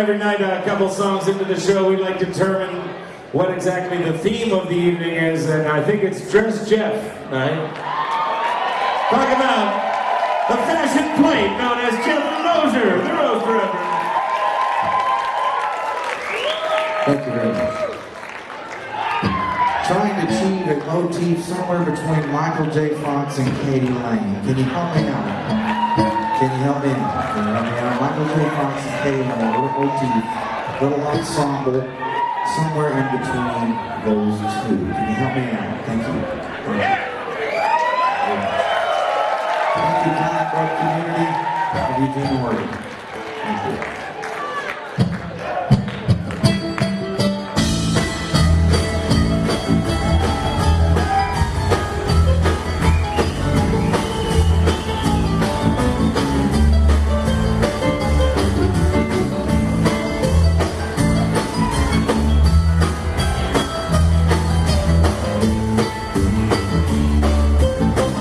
every night, a couple songs into the show, we like to determine what exactly the theme of the evening is, and I think it's Dress Jeff, right? Talk about the fashion plate known as Jeff Lozier, the Rose Forever. Thank you very much. Trying to achieve a motif somewhere between Michael J. Fox and Katie Lane. Can you help me out? Can you help me out? Can you help me out? Michael J. Fox and Katie Lane, a little motif, a little ensemble, somewhere in between those two. Can you help me out? Thank you. Thank you, Talent Club community of Eugene, Oregon. Thank you.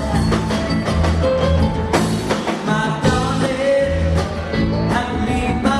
My darling, I believe my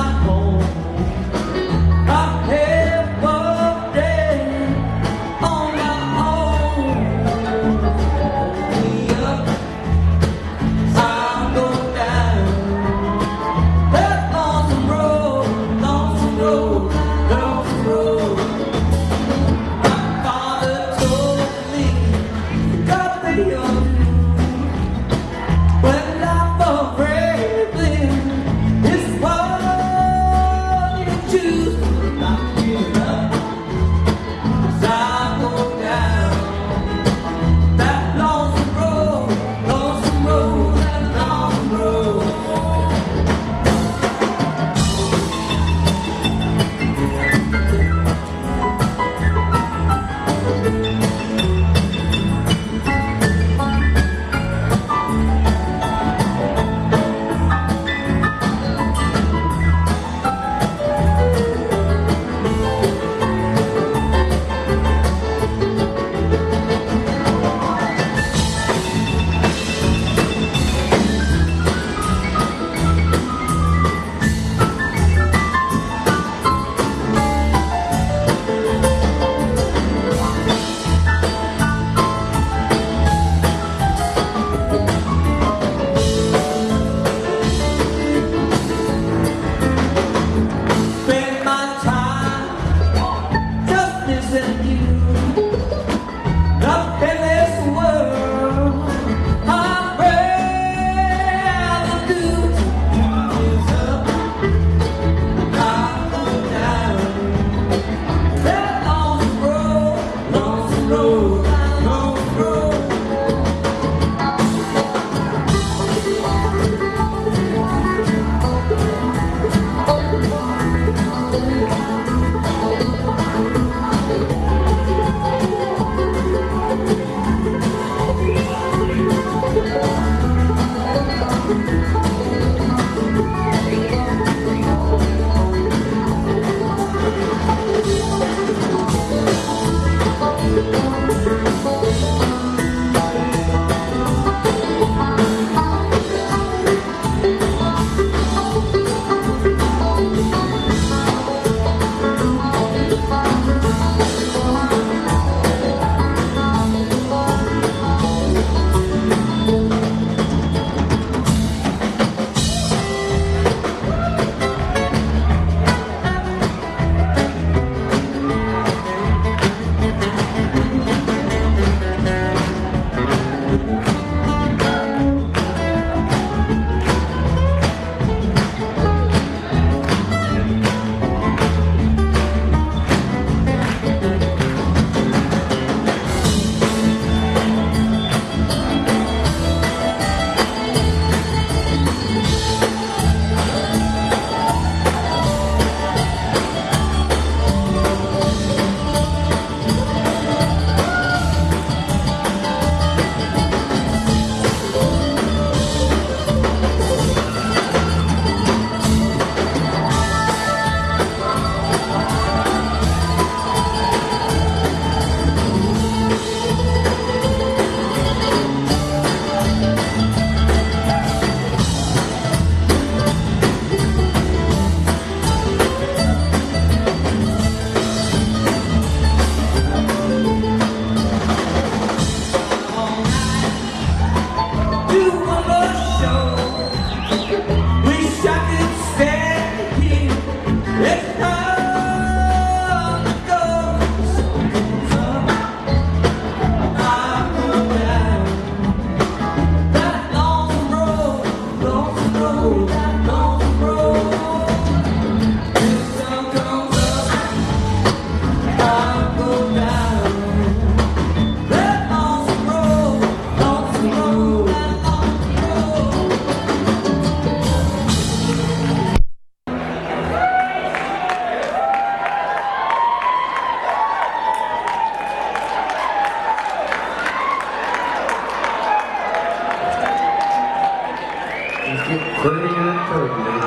He's getting prettier and prettier.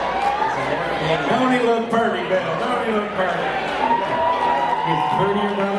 Don't he look pretty, Bill? Don't he look pretty? He's prettier than